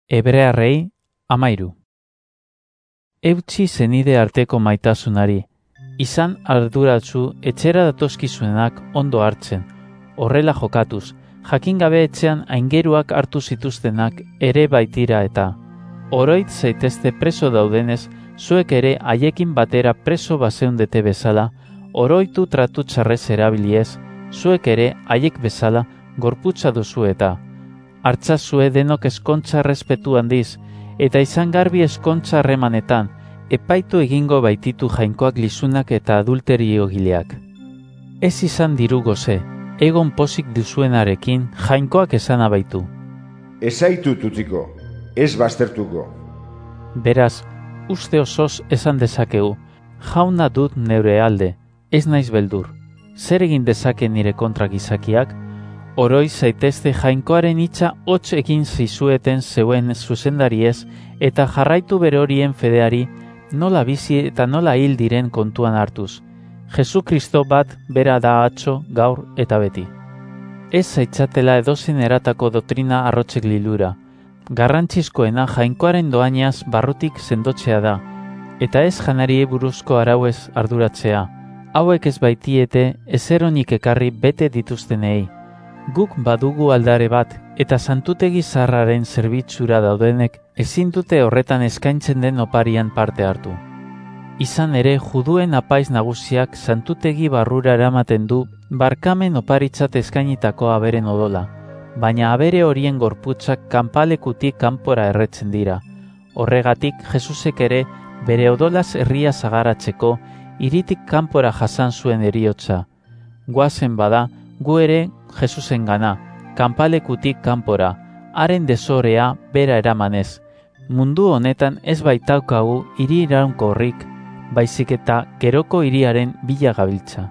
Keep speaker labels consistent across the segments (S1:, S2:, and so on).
S1: Hebrearrei 13. Eutsi zenide arteko maitasunari, izan arduratsu etxera datozkizuenak ondo hartzen, horrela jokatuz, jakin gabe etxean aingeruak hartu zituztenak ere baitira eta, oroit zaitezte preso daudenez, zuek ere haiekin batera preso bazeundete bezala, oroitu tratu txarrez erabiliez, zuek ere haiek bezala gorputza duzu eta, hartzazue denok eskontza errespetu handiz, eta izan garbi eskontza harremanetan, epaitu egingo baititu jainkoak lizunak eta adulterio gileak. Ez izan diru goze, egon pozik duzuenarekin jainkoak esana baitu.
S2: Ez zaitut utziko, ez baztertuko.
S1: Beraz, uste osoz esan dezakegu, jauna dut neure alde, ez naiz beldur. Zer egin dezake nire kontra gizakiak? Oroi zaitezte jainkoaren hitza hots egin zizueten zeuen zuzendariez eta jarraitu bere horien fedeari nola bizi eta nola hil diren kontuan hartuz. Jesukristo bat bera da atzo, gaur eta beti. Ez zaitzatela edozein eratako doktrina arrotzek lilura. Garrantzizkoena jainkoaren doainaz barrutik sendotzea da, eta ez janari buruzko arauez arduratzea. Hauek ez baitiete ezeronik ekarri bete dituztenei. Guk badugu aldare bat, eta santutegi zaharraren zerbitzura daudenek ezin dute horretan eskaintzen den oparian parte hartu. Izan ere, juduen apaiz nagusiak santutegi barrura eramaten du barkamen oparitzat eskainitako aberen odola, baina abere horien gorputzak kanpalekutik kanpora erretzen dira. Horregatik, Jesusek ere bere odolaz herria zagaratzeko hiritik kanpora jasan zuen heriotza. Goazen bada, gu ere Jesusen gana, kanpalekutik kanpora, haren desorea bera eramanez. Mundu honetan ez baitaukagu hiri iraunkorrik, baizik eta geroko hiriaren bila gabiltza.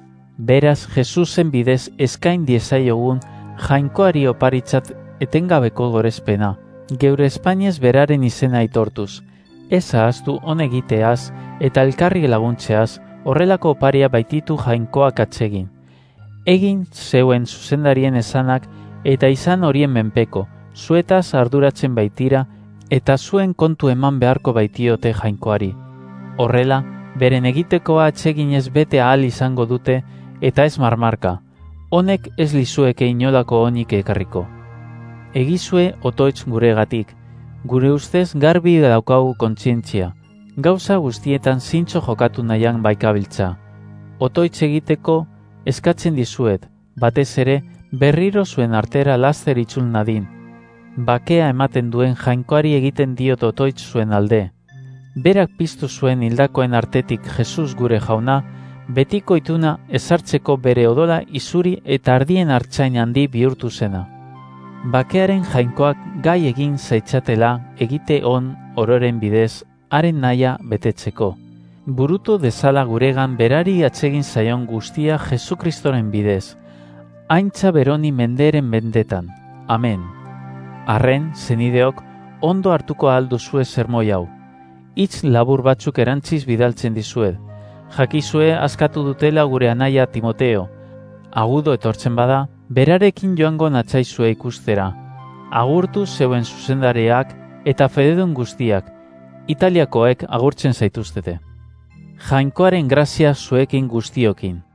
S1: Beraz, Jesusen bidez eskain diezaiogun jainkoari oparitzat etengabeko gorezpena, geure Espainiez beraren izena aitortuz, ez ahaztu honegiteaz eta elkarri laguntzeaz horrelako oparia baititu jainkoak atsegin. Egin zeuen zuzendarien esanak eta izan horien menpeko, zuetaz arduratzen baitira eta zuen kontu eman beharko baitiote jainkoari. Horrela, beren egitekoa atseginez bete ahal izango dute eta ez marmarka. Honek ez lizueke inolako onik ekarriko. Egizue otoitz guregatik, gure ustez garbi daukagu kontzientzia, gauza guztietan zintzo jokatu nahian baikabiltza. Otoitz egiteko eskatzen dizuet, batez ere berriro zuen artera laster itzul nadin. Bakea ematen duen jainkoari egiten diot otoitz zuen alde. Berak piztu zuen hildakoen artetik Jesus gure jauna, betiko ituna ezartzeko bere odola izuri eta ardien hartzain handi bihurtu zena. Bakearen jainkoak gai egin zaitzatela egite on ororen bidez, haren nahia betetzeko. Burutu dezala guregan berari atsegin zaion guztia Jesukristoren bidez, haintza beroni menderen mendetan. Amen. Arren, zenideok, ondo hartuko ahal duzue sermoi hau. Hitz labur batzuk erantziz bidaltzen dizuet. Jakizue askatu dutela gure anaia Timoteo. Agudo etortzen bada, berarekin joango natzaizue ikustera. Agurtu zeuen zuzendareak eta fededun guztiak, Italiakoek agurtzen zaituztete. Jainkoaren grazia zuekin guztiokin.